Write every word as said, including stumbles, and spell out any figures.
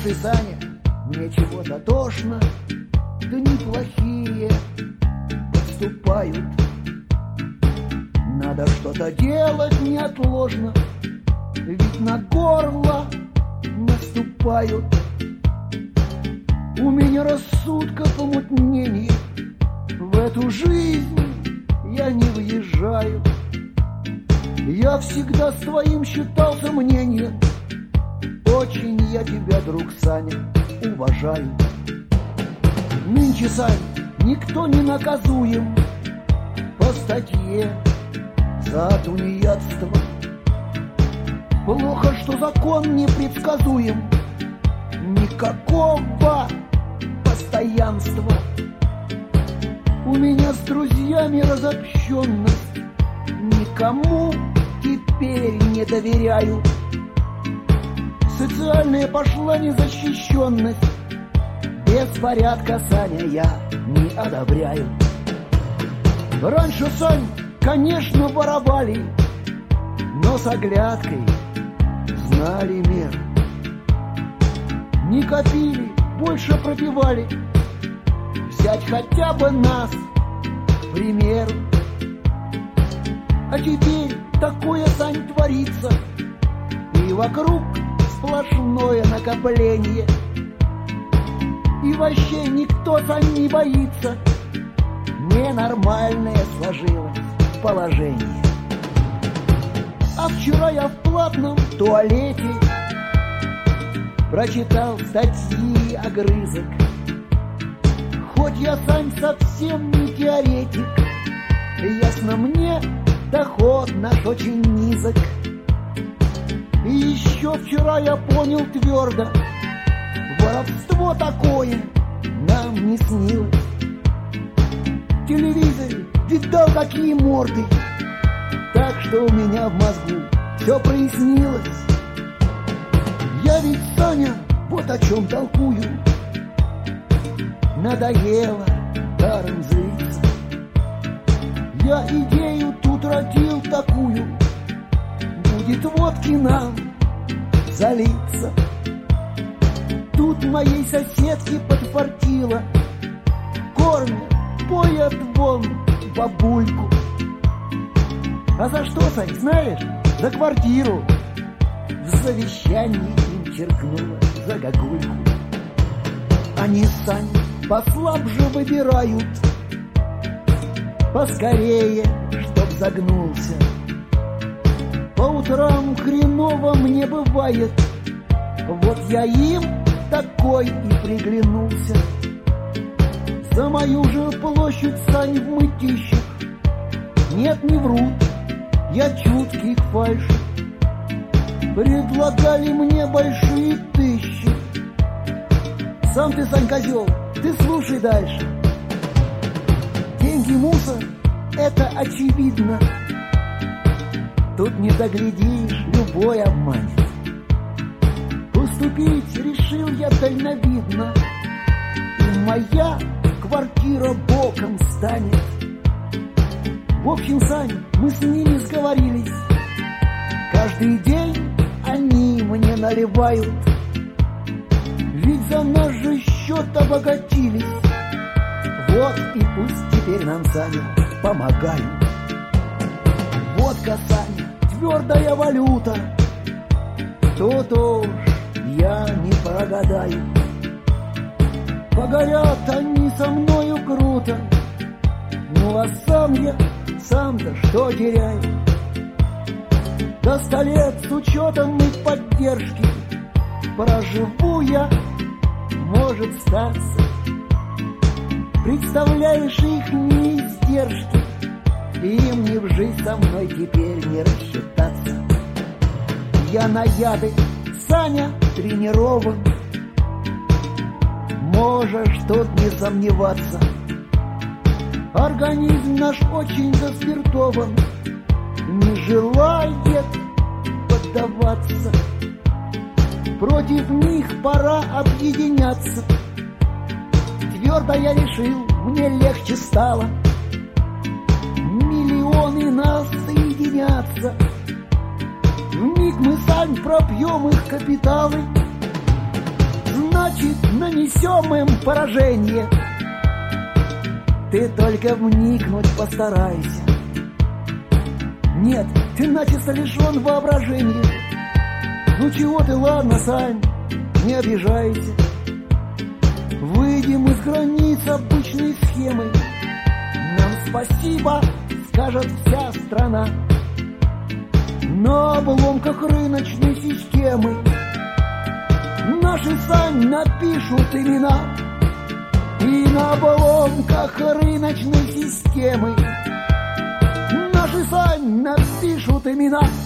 Слушай, Саня, мне чего-то тошно, дни плохие подступают. Надо что-то делать неотложно, ведь на горло наступают. У меня рассудка помутнение, в эту жизнь я не въезжаю. Я всегда с твоим считался мнением, очень я тебя, друг Саня, уважаю. Нынче, Сань, никто не наказуем по статье за тунеядство. Плохо, что закон непредсказуем, никакого постоянства. У меня с друзьями разобщенность, никому теперь не доверяю. Социальная пошла незащищенность, беспорядка, Саня, я не одобряю. Раньше, Сань, конечно, воровали, но с оглядкой знали меру. Не копили, больше пропивали, взять хотя бы нас, к примеру. А теперь такое, Сань, творится, и вокруг сплошное накопление. И вообще никто, Сань, не боится, ненормальное сложилось положение. А вчера я в платном туалете прочитал статьи огрызок. Хоть я, Сань, совсем не теоретик, ясно мне, доход наш очень низок. И еще вчера я понял твердо, воровство такое нам не снилось. В телевизоре видал какие морды, так что у меня в мозгу все прояснилось. Я ведь, Саня, вот о чем толкую. Надоело даром злиться. Я идею тут родил такую, будет водки нам залиться. Тут моей соседке подфартило, кормят, поят вон бабульку. А за что, Сань, знаешь? За квартиру. В завещании им черкнула за гагульку. Они, Сань, послабже выбирают, поскорее, чтоб загнулся. По утрам хреново мне бывает, вот я им такой и приглянулся. За мою же площадь, Сань, в мытищах нет, не врут, я чуткий к фальши. Предлагали мне большие тысячи. Сам ты, Сань, козел, ты слушай дальше. Деньги мусор, это очевидно. Тут не доглядишь, любой обманет. Поступить решил я дальновидно, и моя квартира боком станет. В общем, Сань, мы с ними сговорились. Каждый день они мне наливают, ведь за наш же счет обогатились. Вот и пусть теперь нам, Саня, помогают. Водка, Саня, твердая валюта, тут уж я не прогадаю. Погорят они со мною круто, ну а сам я, сам-то что теряю? До ста лет с учетом их поддержки проживу я, может статься. Представляешь их неиздержки, им не в жизнь со мной теперь не рассчитаться. Я на яды, Саня, тренирован, можешь тут не сомневаться. Организм наш очень заспиртован, не желает поддаваться. Против них пора объединяться. Твердо я решил, мне легче стало. Миллионы нас соединятся. Вмиг мы, Сань, пропьем их капиталы. значит нанесем им поражение. Ты только вникнуть постарайся. Нет, ты начисто лишен воображения. Ну чего ты, ладно, Сань, не обижайся. Выйдем из границ обычной схемы. Нам спасибо скажет вся страна. На обломках рыночной системы наши, Сань, напишут имена. И на обломках рыночной системы наши, Сань, напишут имена.